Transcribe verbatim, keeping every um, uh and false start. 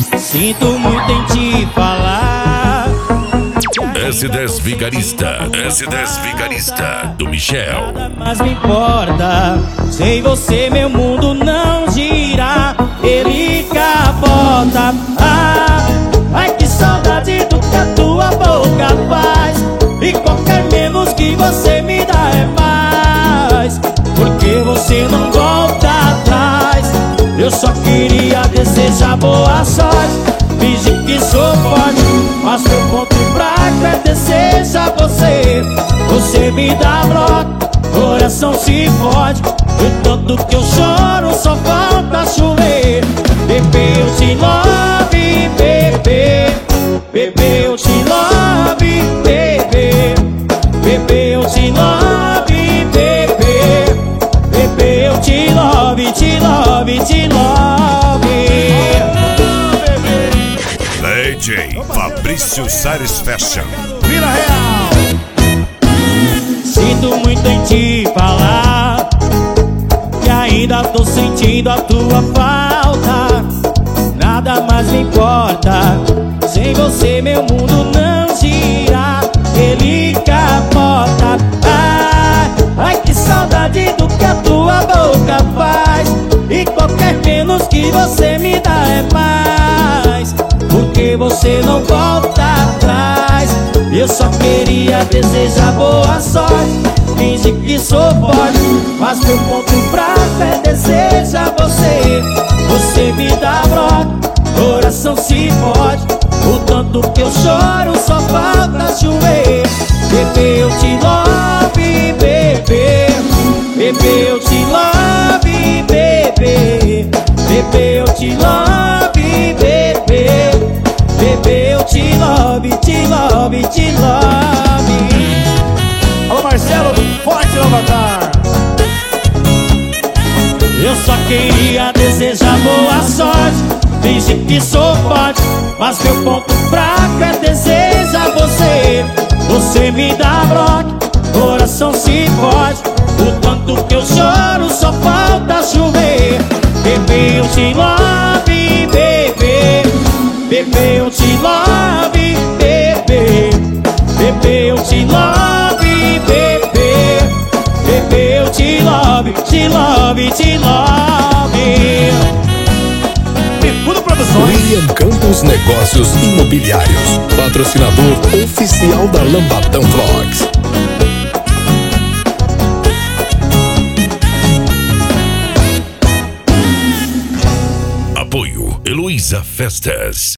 Sinto muito em te falar. S dez Vigarista, S dez Vigarista, do Michel. Nada mais me importa, sem você meu mundo não gira. Ele capota. Ah, ai que saudade do que a tua boca faz. E qualquer menos que você me dá é mais. Porque você não volta atrás. Eu só queria desejar boa sorte. Fingir que sou forte, mas meu ponto fraco é desejar você. Você me dá bloco, coração se fode. O tanto que eu choro só falta chover. Bebê, eu te love, bebê. Bebê, eu te love, bebê. Bebê, eu te love, bebê. Bebê, eu te love, te love, te love. D J Fabrício Sares Fashion. Vila Real. Sinto muito em te falar que ainda tô sentindo a tua falta. Nada mais me importa, sem você meu mundo não gira. Ele capota. Ai, ai que saudade do que a tua boca faz. E qualquer menos que você me dá é mais. Porque você não volta atrás. Eu só queria desejar boa sorte. Finge que sou forte, mas meu ponto fraco é desejar você. Você me dá bloco, coração se fode. O tanto que eu choro só falta chover. Bebê, eu te love, bebê. Bebê, eu te love, bebê. Bebê, eu te love, bebê. Bebê, eu te love, te love, te love. Alô Marcelo, forte Lavatar. Eu só queria desejar boa sorte. Fingir que sou forte, mas meu ponto fraco é desejar você. Você me dá bloco, coração se fode. O tanto que eu choro só falta chover. Bebê, eu te love, bebê. Bebê, eu te love, bebê. Bebê, eu te love, bebê. Bebê, eu te love, te love, te love. Bicudo Produções. William Campos Negócios Imobiliários, patrocinador oficial da Lambadão Vlogs. Apoio Heloísa Festas.